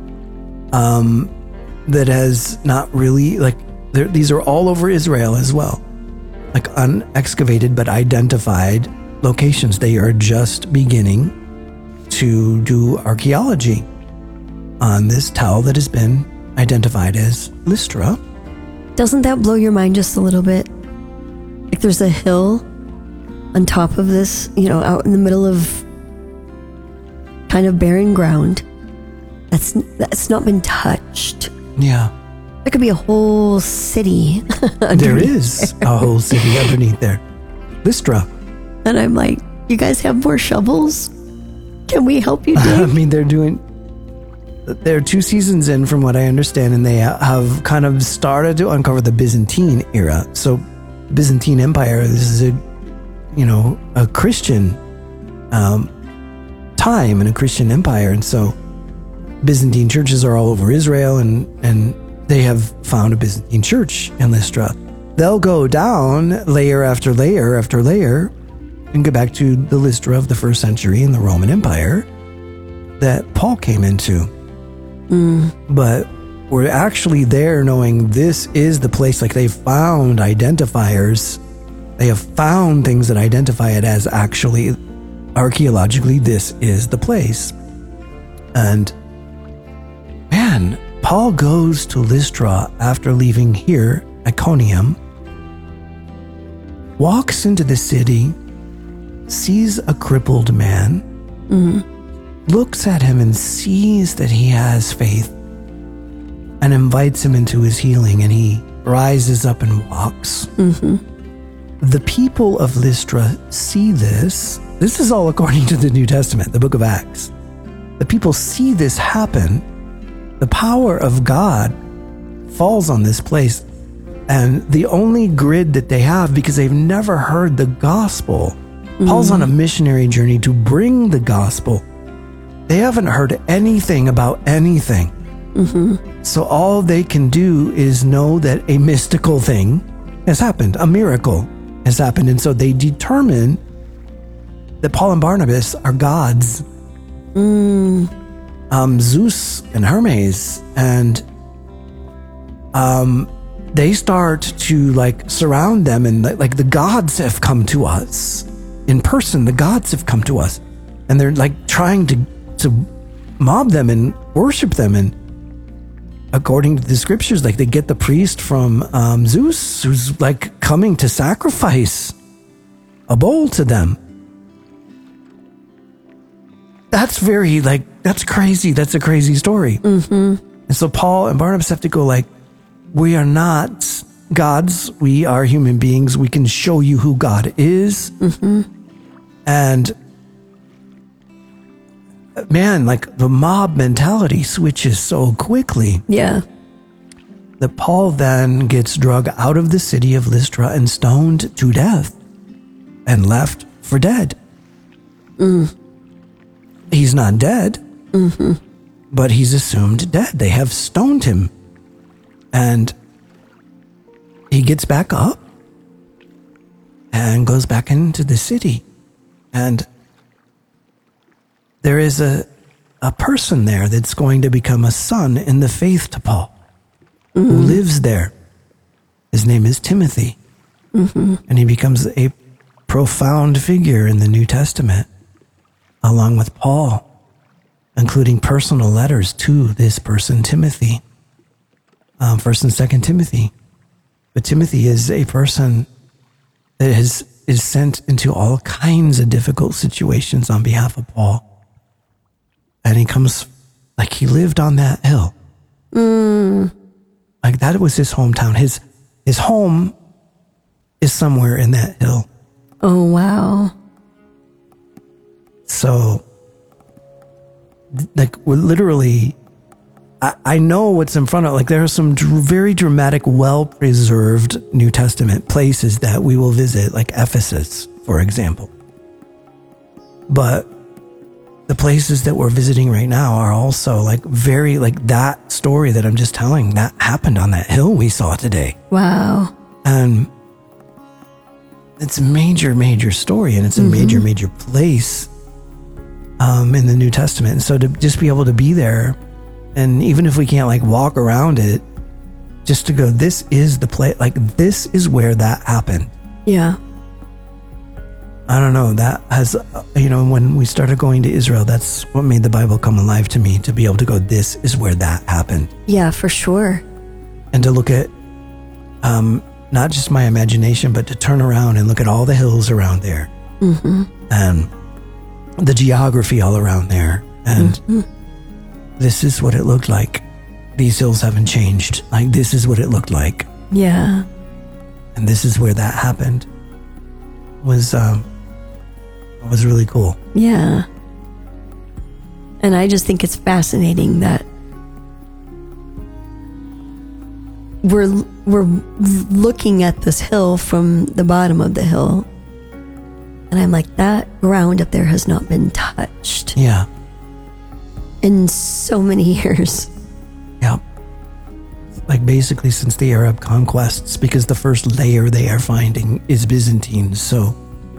that has not really, like, these are all over Israel as well, like unexcavated but identified locations. They are just beginning to do archaeology on this tell that has been identified as Lystra. Doesn't that blow your mind just a little bit? Like, there's a hill on top of this, out in the middle of kind of barren ground that's not been touched. Yeah. There could be a whole city. There is a whole city underneath there. Lystra. And I'm like, you guys have more shovels? Can we help you dig? I mean, they're 2 seasons in, from what I understand, and they have kind of started to uncover the Byzantine era. So Byzantine Empire, this is a Christian time and a Christian empire. And so Byzantine churches are all over Israel, and they have found a Byzantine church in Lystra. They'll go down layer after layer after layer and go back to the Lystra of the 1st century in the Roman Empire that Paul came into. But we're actually there knowing this is the place. Like, they found identifiers. They have found things that identify it as actually, archaeologically, this is the place. And man, Paul goes to Lystra after leaving here, Iconium, walks into the city, sees a crippled man, looks at him and sees that he has faith, and invites him into his healing, and he rises up and walks. The people of Lystra see this. This is all according to the New Testament, the book of Acts. The people see this happen. The power of God falls on this place, and the only grid that they have, because they've never heard the gospel, Paul's on a missionary journey to bring the gospel. They haven't heard anything about anything. So all they can do is know that a mystical thing has happened, a miracle has happened. And so they determine that Paul and Barnabas are gods. Zeus and Hermes. And they start to like surround them, and like the gods have come to us in person. The gods have come to us, and they're like trying to mob them and worship them. And according to the scriptures, like they get the priest from Zeus, who's like coming to sacrifice a bull to them. That's that's crazy. That's a crazy story. And so Paul and Barnabas have to go like, we are not gods. We are human beings. We can show you who God is. And man, like the mob mentality switches so quickly. Yeah. That Paul then gets drug out of the city of Lystra and stoned to death and left for dead. He's not dead, but he's assumed dead. They have stoned him. And he gets back up and goes back into the city. And there is a person there that's going to become a son in the faith to Paul, who lives there. His name is Timothy. And he becomes a profound figure in the New Testament, along with Paul, including personal letters to this person, Timothy. 1st and 2nd Timothy. But Timothy is a person that is sent into all kinds of difficult situations on behalf of Paul. And he comes, like he lived on that hill. Like that was his hometown. His home is somewhere in that hill. Oh, wow. So, like, we're literally, I know what's in front of, like, there are some very dramatic, well-preserved New Testament places that we will visit, like Ephesus, for example. But the places that we're visiting right now are also, like, very, like, that story that I'm just telling, that happened on that hill we saw today. Wow. And it's a major, major story, and it's a major, major place in the New Testament. And so to just be able to be there, and even if we can't like walk around it, just to go, this is the place, like this is where that happened. Yeah. I don't know, that has, when we started going to Israel, that's what made the Bible come alive to me, to be able to go, this is where that happened. Yeah, for sure. And to look at not just my imagination, but to turn around and look at all the hills around there. And the geography all around there. And this is what it looked like. These hills haven't changed. Like, this is what it looked like. Yeah. And this is where that happened. Was really cool. Yeah. And I just think it's fascinating that we're looking at this hill from the bottom of the hill, and I'm like, that ground up there has not been touched. Yeah. In so many years. Yeah. Like basically since the Arab conquests, because the first layer they are finding is Byzantine. So,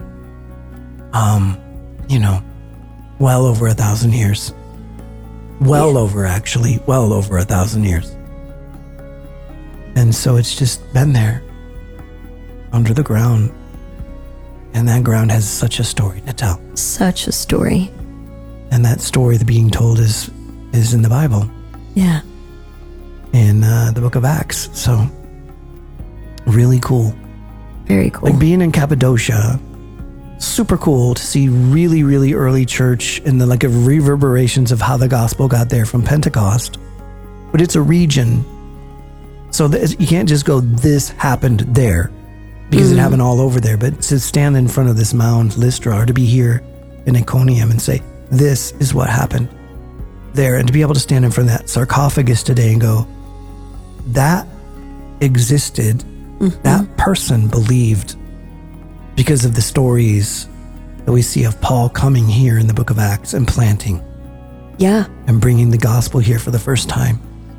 well over 1,000 years. Well over 1,000 years. And so it's just been there under the ground. And that ground has such a story to tell. Such a story. And that story the being told is in the Bible. Yeah. In the book of Acts. So really cool. Very cool. Like being in Cappadocia, super cool to see really, really early church and the like reverberations of how the gospel got there from Pentecost. But it's a region. So you can't just go, this happened there, because it happened all over there. But to stand in front of this mound, Lystra, or to be here in Iconium and say, this is what happened there. And to be able to stand in front of that sarcophagus today and go, that existed, that person believed, because of the stories that we see of Paul coming here in the book of Acts and planting. Yeah. And bringing the gospel here for the first time.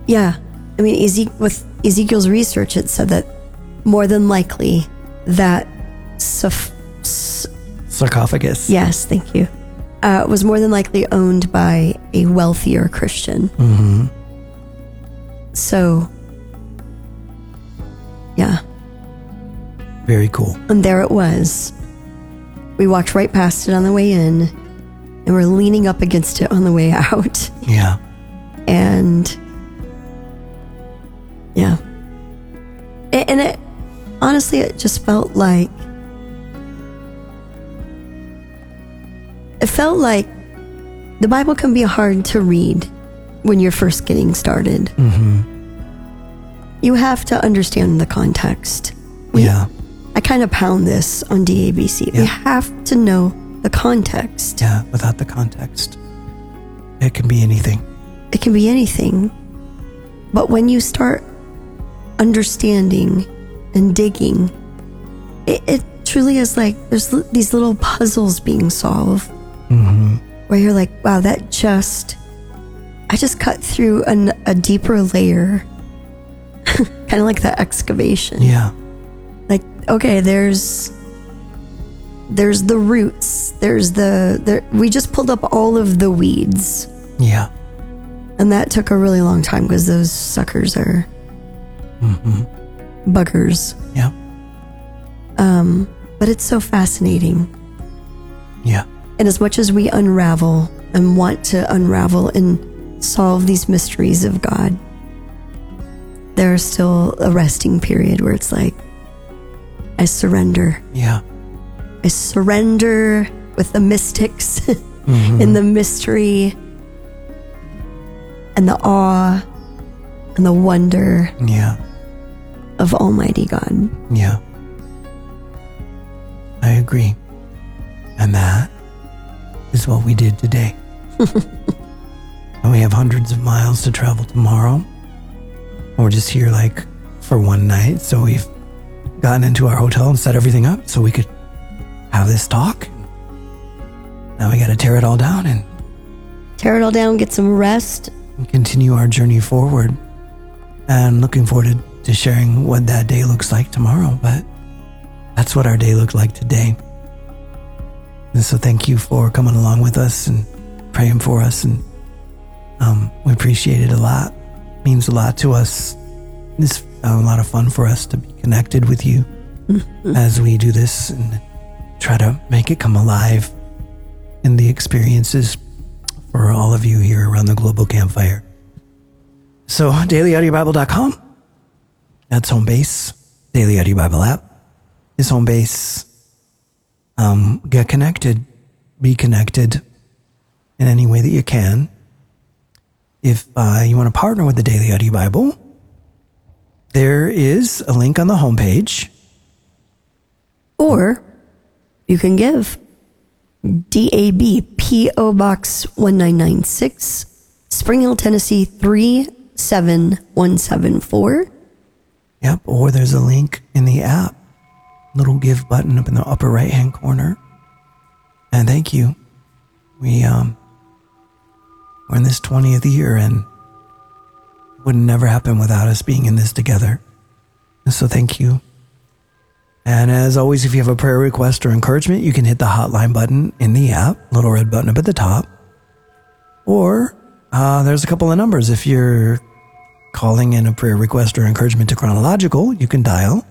Yeah. I mean, with Ezekiel's research, it said that more than likely that sarcophagus. Yes, thank you. Was more than likely owned by a wealthier Christian. Mm-hmm. So, yeah. Very cool. And there it was. We walked right past it on the way in, and we're leaning up against it on the way out. Yeah. And, yeah. And it, honestly, it just felt like, the Bible can be hard to read when you're first getting started. Mm-hmm. You have to understand the context. I kind of pound this on DABC. Yeah. We have to know the context. Yeah, without the context, it can be anything. It can be anything. But when you start understanding and digging, it truly is like there's these little puzzles being solved. Mm-hmm. Where you're like, wow, I just cut through a deeper layer. Kind of like that excavation. Yeah. Like, okay, there's the roots. We just pulled up all of the weeds. Yeah. And that took a really long time because those suckers are buggers. Yeah. But it's so fascinating. Yeah. And as much as we unravel and want to unravel and solve these mysteries of God, there's still a resting period where it's like, I surrender. Yeah. I surrender with the mystics in the mystery and the awe and the wonder of Almighty God. Yeah. I agree. And that is what we did today. And we have hundreds of miles to travel tomorrow. We're just here like for one night. So we've gotten into our hotel and set everything up so we could have this talk. Now we got to tear it all down and Get some rest. And continue our journey forward. And looking forward to sharing what that day looks like tomorrow. But that's what our day looked like today. And so thank you for coming along with us and praying for us. And we appreciate it a lot. It means a lot to us. It's a lot of fun for us to be connected with you as we do this and try to make it come alive in the experiences for all of you here around the Global Campfire. So dailyaudiobible.com, that's home base. Daily Audio Bible app is home base. Get connected, be connected in any way that you can. If you want to partner with the Daily Audio Bible, there is a link on the homepage. Or you can give. DAB P.O. Box 1996, Spring Hill, Tennessee 37174. Yep, or there's a link in the app. Little give button up in the upper right hand corner. And thank you. We're in this 20th year and it would never happen without us being in this together. And so thank you. And as always, if you have a prayer request or encouragement, you can hit the hotline button in the app, little red button up at the top. Or there's a couple of numbers. If you're calling in a prayer request or encouragement to Chronological, you can dial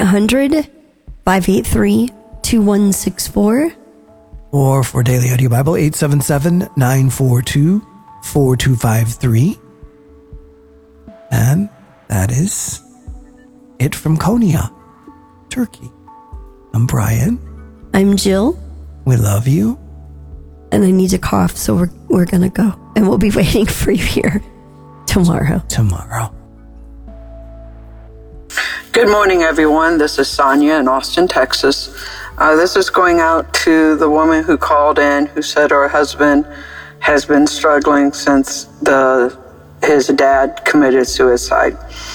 800-583-2164. Or for Daily Audio Bible, 877-942-4253. And that is it from Konya, Turkey. I'm Brian. I'm Jill. We love you. And I need to cough, so we're going to go. And we'll be waiting for you here tomorrow. Good morning, everyone. This is Sonia in Austin, Texas. This is going out to the woman who called in who said her husband has been struggling since his dad committed suicide.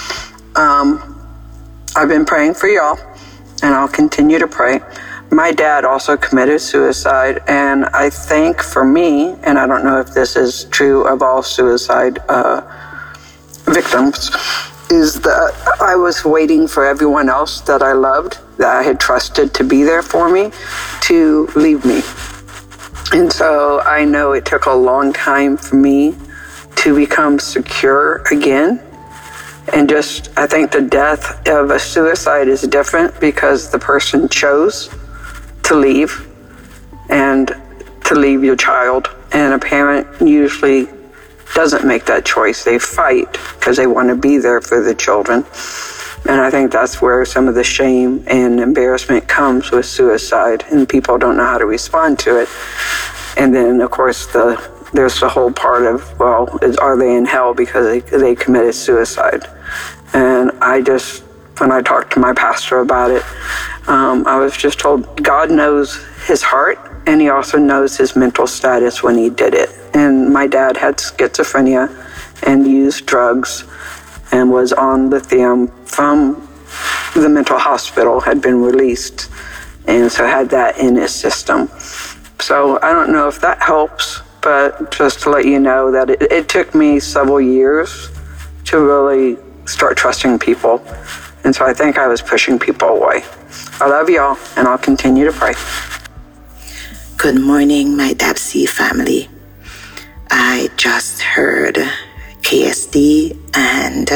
I've been praying for y'all, and I'll continue to pray. My dad also committed suicide, and I think for me, and I don't know if this is true of all suicide victims, is that I was waiting for everyone else that I loved, that I had trusted to be there for me, to leave me. And so I know it took a long time for me to become secure again. And I think the death of a suicide is different because the person chose to leave and to leave your child. And a parent usually doesn't make that choice. They fight because they want to be there for the children. And I think that's where some of the shame and embarrassment comes with suicide, and people don't know how to respond to it. And then, of course, there's the whole part of, well, are they in hell because they committed suicide? And when I talked to my pastor about it, I was just told God knows his heart, and he also knows his mental status when he did it. And my dad had schizophrenia and used drugs and was on lithium from the mental hospital, had been released, and so had that in his system. So I don't know if that helps, but just to let you know that it took me several years to really start trusting people. And so I think I was pushing people away. I love y'all, and I'll continue to pray. Good morning, my DAPC family. I just heard KSD, and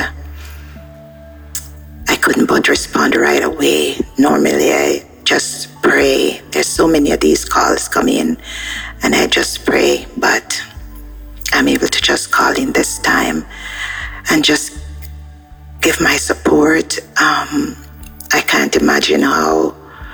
I couldn't but respond right away. Normally, I just pray. There's so many of these calls come in, and I just pray, but I'm able to just call in this time and just give my support. I can't imagine how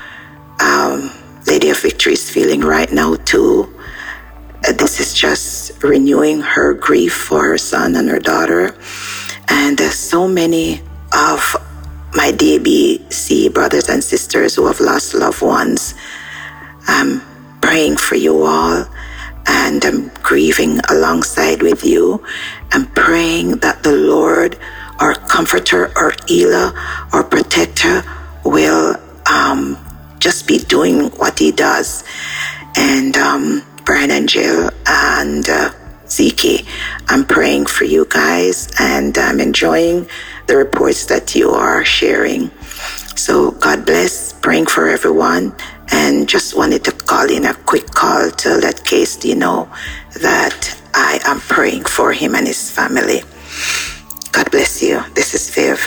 Lady of Victory is feeling right now too. This is just renewing her grief for her son and her daughter. And so many of my DABC brothers and sisters who have lost loved ones, I'm praying for you all, and I'm grieving alongside with you. I'm praying that the Lord, our comforter, our healer, our protector, will just be doing what he does. And Brian and Jill and Zeke, I'm praying for you guys, and I'm enjoying the reports that you are sharing. So God bless, praying for everyone, and just wanted to call in a quick call to let KSD know that I am praying for him and his family. God bless you. This is Viv.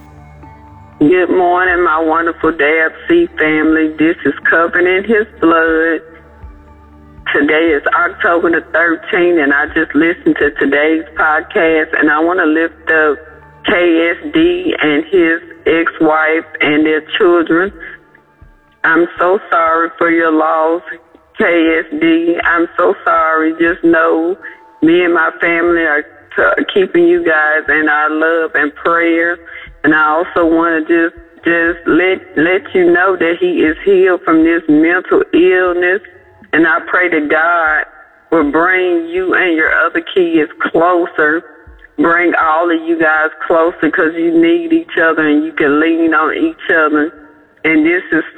Good morning, my wonderful DAPC family. This is Covered in His Blood. Today is October the 13th, and I just listened to today's podcast, and I want to lift up KSD and his ex-wife and their children. I'm so sorry for your loss, KSD. I'm so sorry. Just know me and my family are keeping you guys in our love and prayer. And I also want to just let you know that he is healed from this mental illness. And I pray that God will bring you and your other kids closer, bring all of you guys closer, because you need each other and you can lean on each other. And this is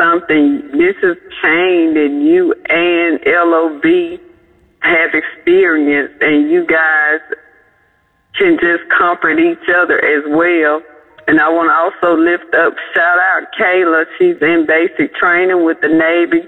change that you and LOB have experienced, and you guys can just comfort each other as well. And I want to also lift up, shout out Kayla. She's in basic training with the Navy.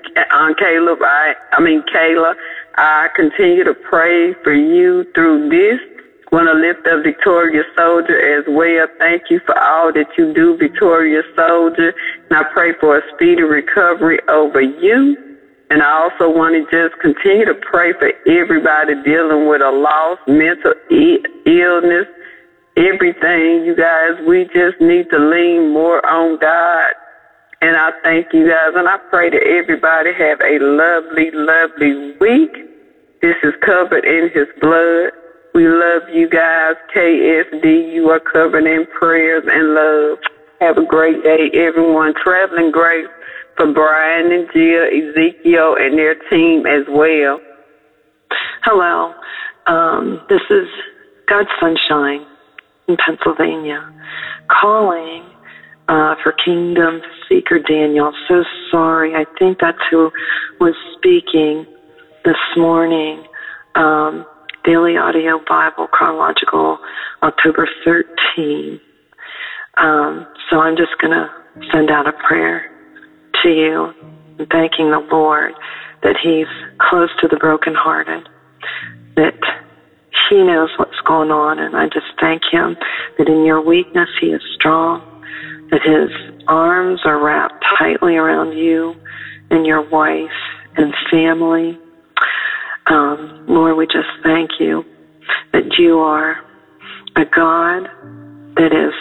Kayla, I continue to pray for you through this. Want to lift up Victoria Soldier as well. Thank you for all that you do, Victoria Soldier. And I pray for a speedy recovery over you. And I also want to just continue to pray for everybody dealing with a loss, mental illness, everything. You guys, we just need to lean more on God. And I thank you guys, and I pray that everybody have a lovely, lovely week. This is Covered in His Blood. We love you guys. KSD, you are covered in prayers and love. Have a great day, everyone. Traveling grace for Brian and Jill, Ezekiel, and their team as well. Hello. This is God's Sunshine in Pennsylvania, calling for Kingdom Seeker Daniel. So sorry. I think that's who was speaking this morning. Daily Audio Bible Chronological, October 13. So I'm just going to send out a prayer to you, thanking the Lord that He's close to the brokenhearted, that He knows what's going on, and I just thank Him that in your weakness He is strong, that His arms are wrapped tightly around you and your wife and family. Lord, we just thank you that you are a God that is,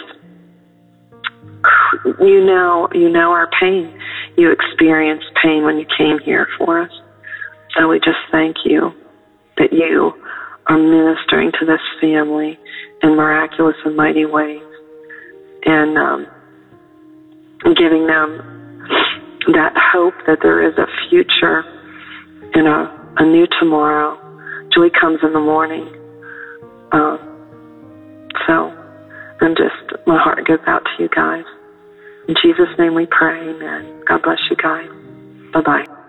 you know our pain. You experienced pain when you came here for us. So we just thank you that you are ministering to this family in miraculous and mighty ways, and giving them that hope that there is a future and a new tomorrow. Joy comes in the morning. So my heart goes out to you guys. In Jesus' name we pray, amen. God bless you guys. Bye-bye.